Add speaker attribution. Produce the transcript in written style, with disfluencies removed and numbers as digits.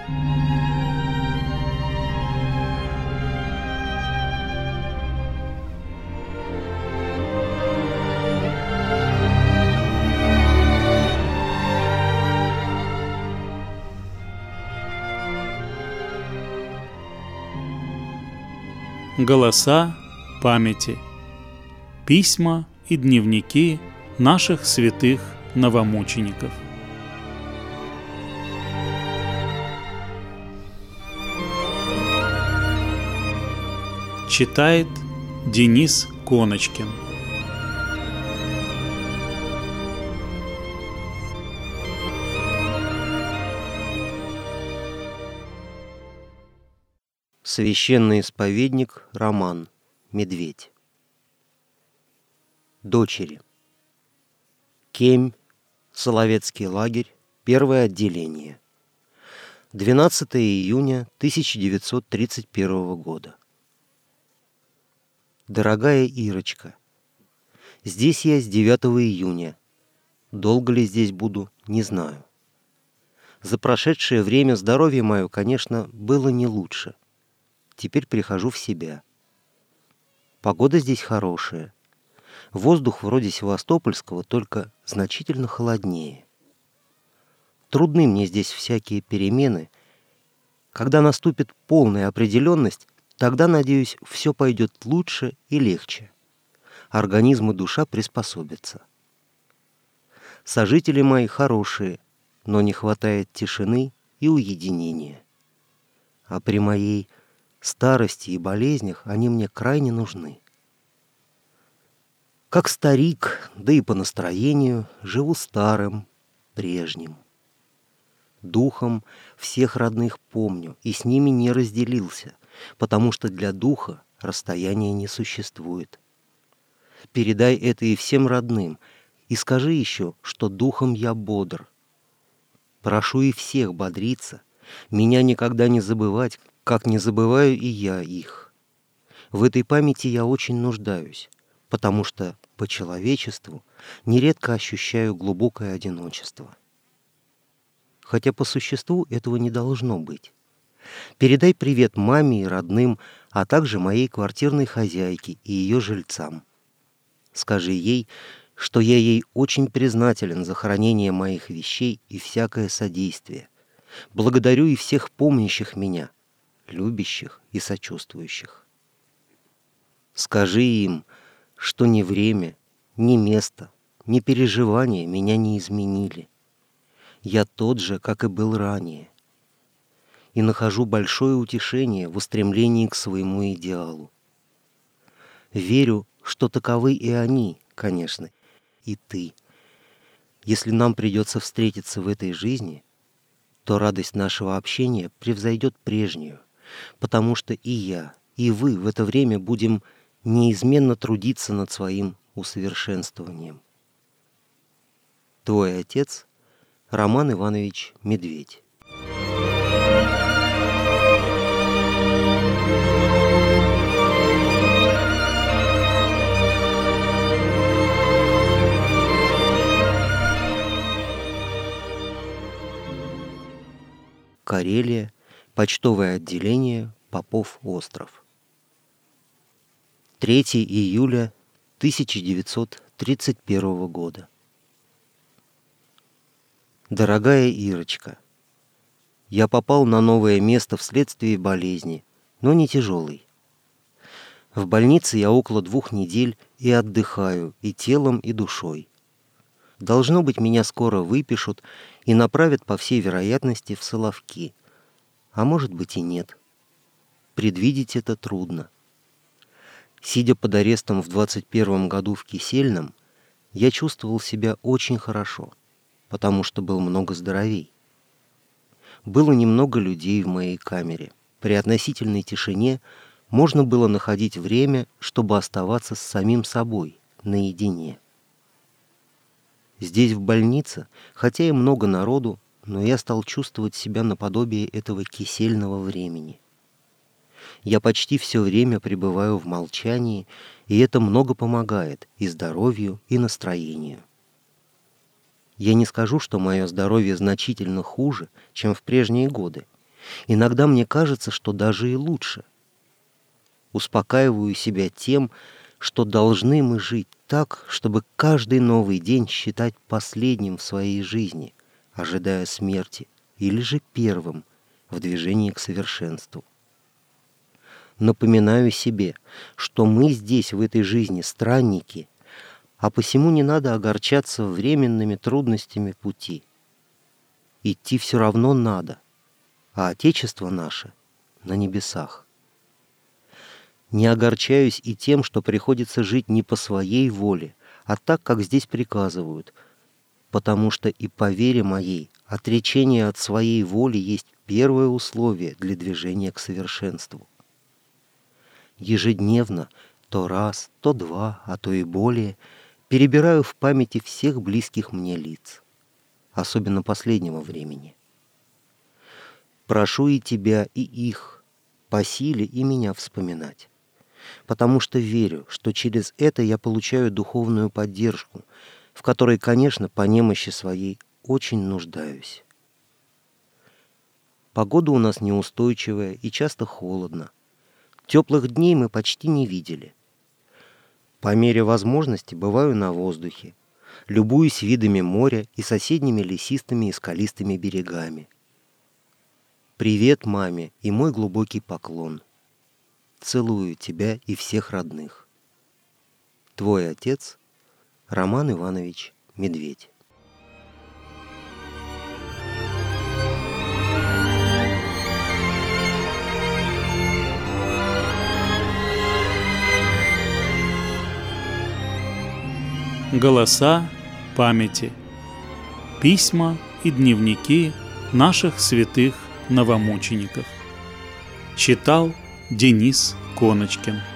Speaker 1: Голоса памяти. Письма и дневники наших святых новомучеников. Читает Денис Коночкин.
Speaker 2: Священный исповедник Роман. Медведь. Дочери. Кемь. Соловецкий лагерь. Первое отделение. 12 июня 1931 года. Дорогая Ирочка, здесь я с 9 июня. Долго ли здесь буду, не знаю. За прошедшее время здоровье мое, конечно, было не лучше. Теперь прихожу в себя. Погода здесь хорошая. Воздух вроде севастопольского, только значительно холоднее. Трудны мне здесь всякие перемены. Когда наступит полная определенность, тогда, надеюсь, все пойдет лучше и легче. Организм и душа приспособятся. Сожители мои хорошие, но не хватает тишины и уединения. А при моей старости и болезнях они мне крайне нужны. Как старик, да и по настроению, живу старым, прежним. Духом всех родных помню и с ними не разделился, потому что для духа расстояния не существует. Передай это и всем родным, и скажи еще, что духом я бодр. Прошу и всех бодриться, меня никогда не забывать, как не забываю и я их. В этой памяти я очень нуждаюсь, потому что по человечеству нередко ощущаю глубокое одиночество. Хотя по существу этого не должно быть. Передай привет маме и родным, а также моей квартирной хозяйке и ее жильцам. Скажи ей, что я ей очень признателен за хранение моих вещей и всякое содействие. Благодарю и всех помнящих меня, любящих и сочувствующих. Скажи им, что ни время, ни место, ни переживания меня не изменили. Я тот же, как и был ранее. И нахожу большое утешение в устремлении к своему идеалу. Верю, что таковы и они, конечно, и ты. Если нам придется встретиться в этой жизни, то радость нашего общения превзойдет прежнюю, потому что и я, и вы в это время будем неизменно трудиться над своим усовершенствованием. Твой отец Роман Иванович Медведь. Карелия, почтовое отделение, Попов остров. 3 июля 1931 года. Дорогая Ирочка, я попал на новое место вследствие болезни, но не тяжелой. В больнице я около 2 недель и отдыхаю и телом, и душой. Должно быть, меня скоро выпишут и направят, по всей вероятности, в Соловки. А может быть и нет. Предвидеть это трудно. Сидя под арестом в 21 году в Кисельном, я чувствовал себя очень хорошо, потому что был много здоровей. Было немного людей в моей камере. При относительной тишине можно было находить время, чтобы оставаться с самим собой, наедине. Здесь, в больнице, хотя и много народу, но я стал чувствовать себя наподобие этого кисельного времени. Я почти все время пребываю в молчании, и это много помогает и здоровью, и настроению. Я не скажу, что мое здоровье значительно хуже, чем в прежние годы, Иногда мне кажется, что даже и лучше. Успокаиваю себя тем, что должны мы жить так, чтобы каждый новый день считать последним в своей жизни, ожидая смерти, или же первым в движении к совершенству. Напоминаю себе, что мы здесь, в этой жизни, странники, а посему не надо огорчаться временными трудностями пути. Идти все равно надо, а Отечество наше на небесах. Не огорчаюсь и тем, что приходится жить не по своей воле, а так, как здесь приказывают, потому что и по вере моей отречение от своей воли есть первое условие для движения к совершенству. Ежедневно, то раз, то два, а то и более, перебираю в памяти всех близких мне лиц, особенно последнего времени. Прошу и тебя, и их, по силе и меня вспоминать, потому что верю, что через это я получаю духовную поддержку, в которой, конечно, по немощи своей очень нуждаюсь. Погода у нас неустойчивая и часто холодно. Теплых дней мы почти не видели. По мере возможности бываю на воздухе, любуюсь видами моря и соседними лесистыми и скалистыми берегами. Привет маме и мой глубокий поклон. Целую тебя и всех родных. Твой отец Роман Иванович Медведь.
Speaker 1: Голоса памяти. Письма и дневники наших святых новомучеников. Читал Денис Коночкин.